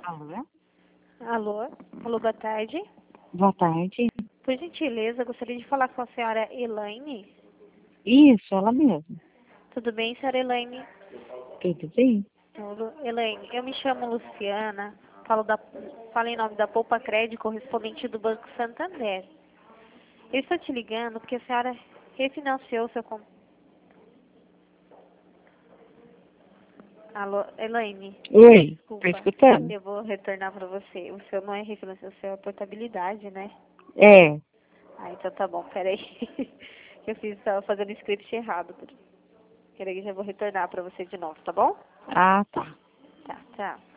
Alô? Alô? Alô, boa tarde. Boa tarde. Por gentileza, gostaria de falar com a senhora Elaine. Isso, ela mesma. Tudo bem, senhora Elaine? Tudo bem? Elaine, eu me chamo Luciana, falo em nome da Poupa Crédito, correspondente do Banco Santander. Eu estou te ligando porque a senhora refinanciou seu... Alô, Elaine? Oi, tô Desculpa, escutando? eu vou retornar para você. O seu não é refinanciação, o seu é portabilidade, né? É. Ah, então tá bom, peraí. Estava fazendo o script errado. Peraí, já vou retornar para você de novo, tá bom? Ah, tá. Tá, tchau.